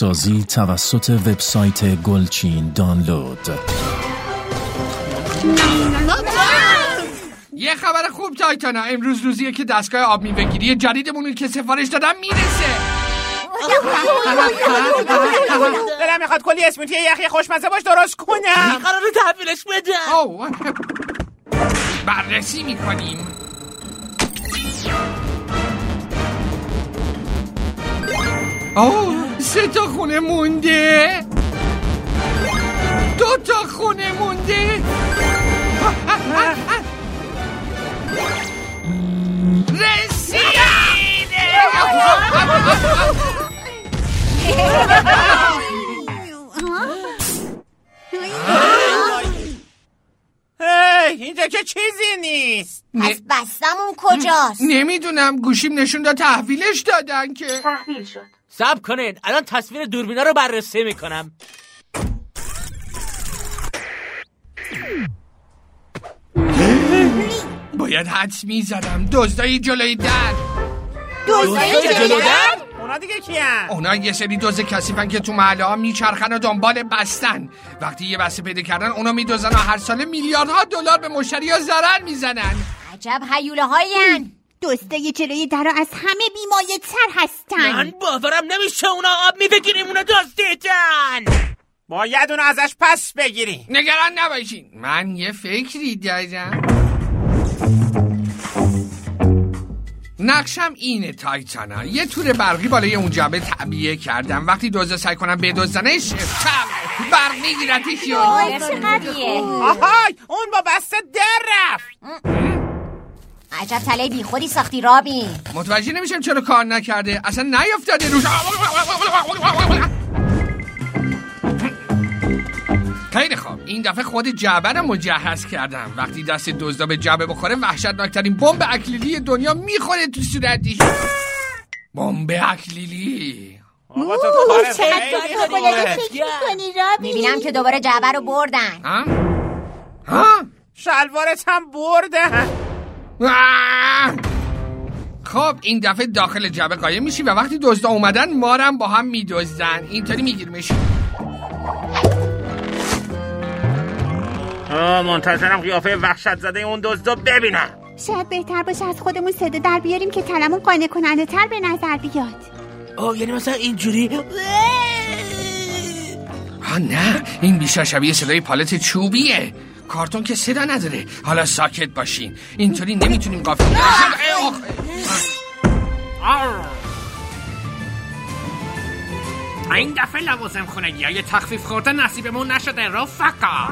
سازی توسط وبسایت گلچین دانلود. یه خبر خوب تایتانا، امروز روزیه که دستگاه آب میوه‌گیری جدیدمون که سفارش دادم میرسه. دلم میخواد کلی اسموتی یخی خوشمزه باش درست کنم. قراره تحویلش بدم. بررسی میکنیم. سه تا خونه مونده، 2 تا خونه مونده. رسید. اینجا که چیزی نیست. پس بستمون کجاست؟ نمیدونم، گوشیم نشون داد تحویلش دادن که. تحویل شد. صبر کنید، الان تصویر دوربینا رو بررسی میکنم. باید حدس میزدم. دزدای جلوی در. دزدای جلوی در؟ اونا دیگه کیان؟ اونا یه سری دزد کثیفن که تو محله ها میچرخن و دنبال بستن. وقتی یه بسته پیدا کردن اونا میدزدن و هر سال میلیاردها دلار به مشتری‌ها ضرر میزنن. عجب هیوله هایین. دزدای جلوی درا از همه بیمایه‌تر هستن. من باورم نمیشه اونا آب می‌بگیریم اونا دزدیدن. باید اونو ازش پس بگیری. نگران نباشین، من یه فکری دادم. نقشم اینه تایتانا. یه تور برقی بالای اون جبه تعبیه کردم. وقتی دزدا سعی کنن بدزدنش برق میگیرتش. چقدریه؟ آهای، اون با بسته در رفت. عجب تله بی خودی ساختی رابی. متوجه نمیشم چرا کار نکرده. اصلا نیافتاده روش. خیلی خوب، این دفعه خود جعبه رو مجهز کردم. وقتی دست دزدا به جعبه بخوره وحشتناکترین بمب اکلیلی دنیا میخوره تو صورتش. بمب اکلیلی. آقا تو کار خیلی میبینم که دوباره جعبه رو بردن. ها؟ شلوارت هم بردن. خب این دفعه داخل جعبه قایم میشی و وقتی دزدا اومدن ما رو هم با هم میدزدن. اینطوری میگیرمش. منتظرم قیافه وحشت زده اون دزدو ببینم. شاید بهتر باشه از خودمون صدا در بیاریم که کلمون قانع کننده تر به نظر بیاد. یعنی مثلا اینجوری؟ نه، این بیشتر شبیه صدای پالت چوبیه. کارتون که صدا نداره. حالا ساکت باشین، اینطوری نمیتونیم قافل این دفعه لوازم خونگی های تخفیف خورده نصیبمون نشده رفقا.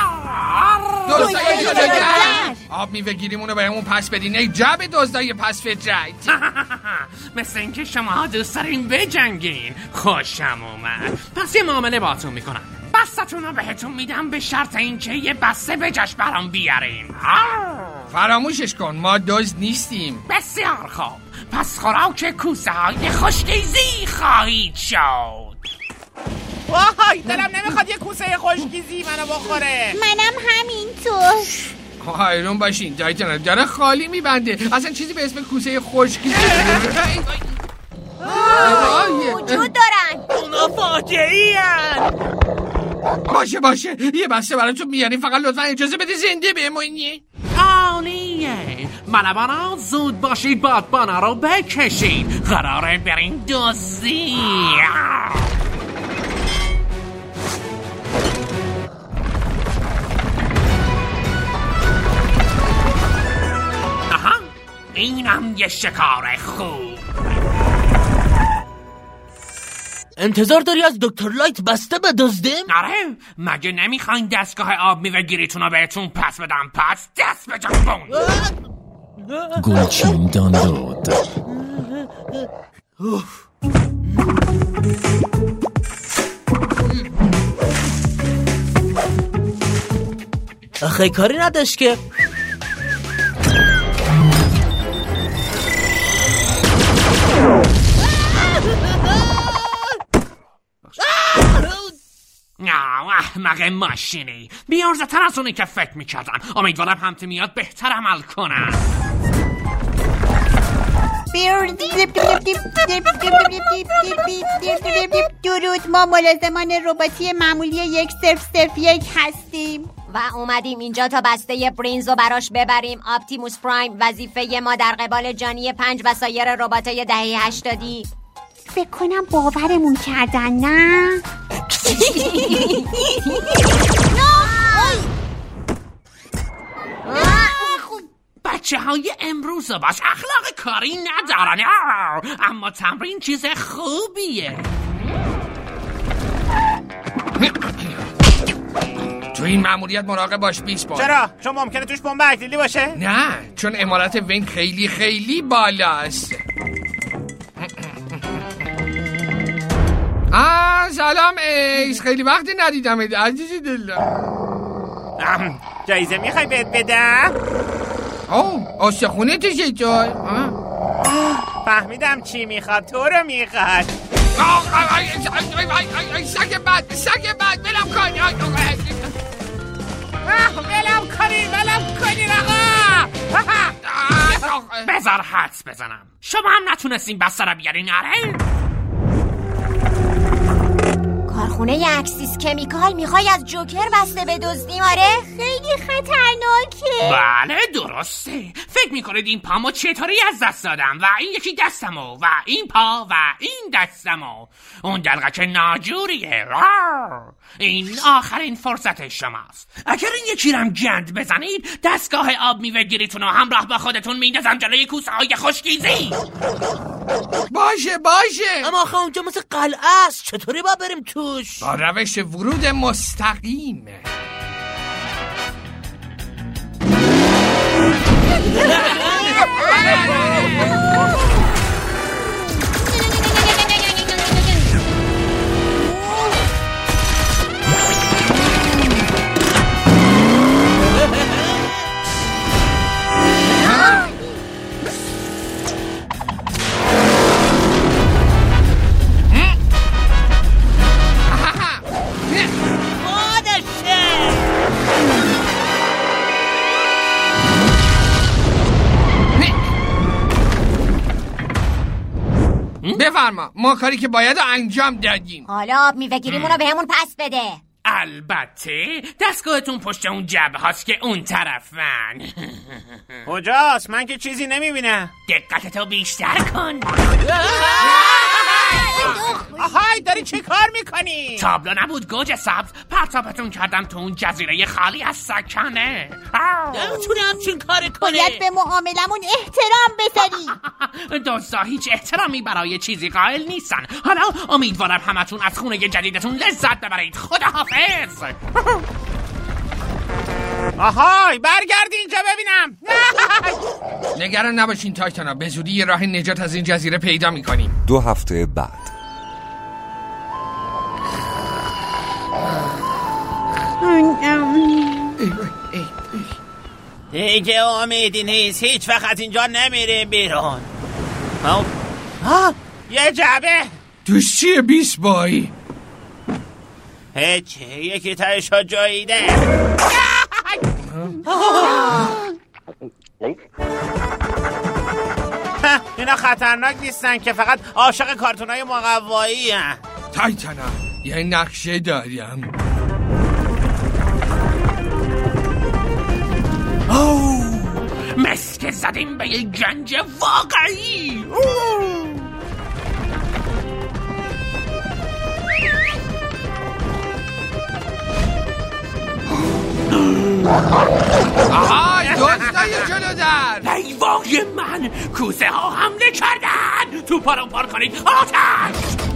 دزدای جلوگر آب میوه‌گیریمون رو بهمون پس بدین. ای جعبه دزدای پس فطرت. مثل اینکه شما دوست دارین بجنگین. خوشم اومد. پس یه معامله باتون میکنم. بستتون رو بهتون میدم به شرط اینکه یه بسته به جاش برام بیارین. فراموشش کن، ما دزد نیستیم. بسیار خوب، پس خوراک کوسه های خشکیزی خواهید شد. وای، دلم نمیخواد یه کوسه خشکیزی منو بخوره. منم همینطور. حیرون باشین، تایتانا داره خالی میبنده. اصلا چیزی به اسم کوسه خشکیزی وجود دارن. اونا فاجعه‌ای هن. باشه یه بسته براتون میاریم، فقط لطفا اجازه بده زنده بمونی. عالیه. ملوانا زود باشید بادبانا رو بکشید. قراره بریم دزدی. آها، اینم یه شکار خوب. انتظار داری از دکتر لایت بسته بدزدیم؟ آره، مگه نمیخواین دستگاه آب میوه‌گیریتون رو بهتون پس بدم؟ پس دست به جنبون. گلچین دانلود. آخه کاری نداشت که. احمق ماشینی، بیارزتر از اونی که فکر میکردن. امیدوارم همتیمیات بهتر عمل کنن. درود، ما ملازمان رباتی معمولی 1001 هستیم و اومدیم اینجا تا بسته برینز رو براش ببریم. آپتیموس پرایم وظیفه ما در قبال جانی 5 و سایر رباتای دهه 80. فکر کنم باورمون کردن، نه؟ بچه های امروز باش اخلاق کاری ندارن، اما تمرین چیز خوبیه. تو این مأموریت مراقب باش 20 بار. چرا؟ چون ممکنه توش بمب اکلیلی باشه؟ نه، چون امارت وین خیلی خیلی بالاست. سلام ایس، خیلی وقتی ندیدمت عزیزی دلم. جایزه میخوای بهت بدم؟ استخونه تو چطور؟ فهمیدم چی میخواد، تو رو میخواد. سگ بد ولم کنی. ولم کنی آقا. بذار حدس بزنم شما هم نتونستین بسته را بیارین. آره کارخونه اکسیس کمیکال میخوای از جوکر بسته بدزدیم؟ آره خیلی خطرناکه. بله درسته. فکر میکنید این پامو چطوری از دست دادم و این یکی دستمو و این پا و این دستمو. اون دلغک ناجوریه. این آخرین فرصت شماست. اگر این یکی رم گند بزنید دستگاه آب میوه گیریتون رو همراه با خودتون میندازم جلوی کوسه های خشکیزی. باشه اما آخه اونجا مثل قلعه است، چطوری با بریم توش؟ با روش ورود مستقیم. بفرما، ما کاری که باید انجام دادیم. حالا آب میوه گیریمون رو بهمون پس بده. البته دستگاهتون پشت اون جبه هاست که اون طرفن. کجاست؟ من که چیزی نمیبینم. دقتتو بیشتر کن. آهای داری چی کار میکنی؟ تابلو نبود گوجه سبز، پرتابتون کردم تو اون جزیره خالی از سکنه. نمیتونه همچین کار کنه. باید به معاملمون احترام بذاری. دوستا هیچ احترامی برای چیزی قائل نیستن. حالا امیدوارم همتون از خونه جدیدتون لذت ببرید. خداحافظ. آهای برگردی اینجا ببینم. نگران نباشین تایتانا، به زودی یه راه نجات از این جزیره پیدا میکنیم. 2 هفته بعد. دیگه امیدی نیست، هیچ وقت از اینجا نمیریم بیرون. یه جعبه توش چیه 20 بایی؟ هیچی، یکی تایشو جاییده. اینا خطرناک نیستن که، فقط عاشق کارتونای مقوایی هن. تایتانا یه نقشه داریم. مسکه زدیم به یه گنج واقعی. آهای دوستای جلو در. ایوای من، کوسه ها حمله کردن. تو پارو پار کنید. آتش!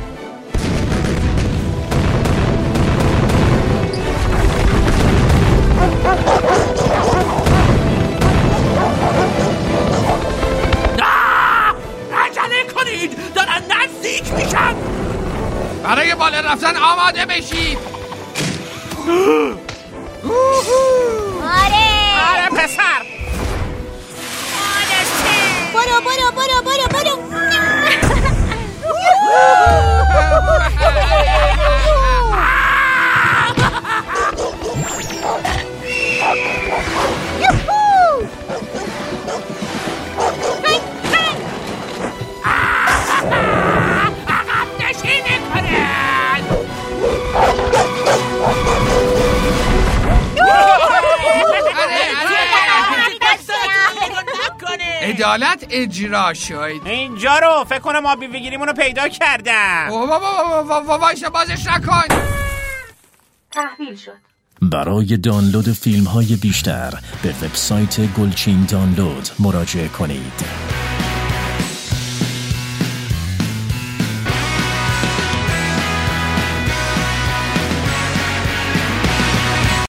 عجله کنید، دارن نزدیک میشن. برای بالا رفتن آماده بشید. آره پسر. برو ایالت اجرا شد. اینجا رو فکر کنم آبی بگیریمونو پیدا کردم. وایسا بازش نکن. تحویل شد. برای دانلود فیلم های بیشتر به وبسایت گلچین دانلود مراجعه کنید.